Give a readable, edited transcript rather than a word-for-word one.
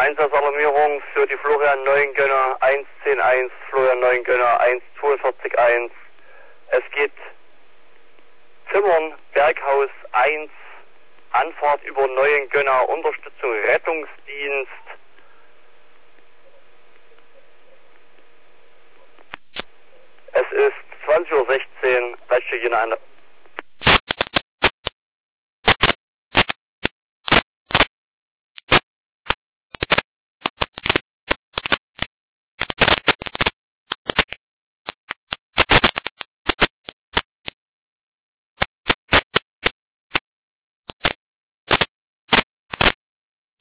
Einsatzalarmierung für die Florian Neugönner 110.1, Florian Neugönner 142.1. Es geht Zimmern, Berghaus 1, Anfahrt über Neuengönner, Unterstützung Rettungsdienst.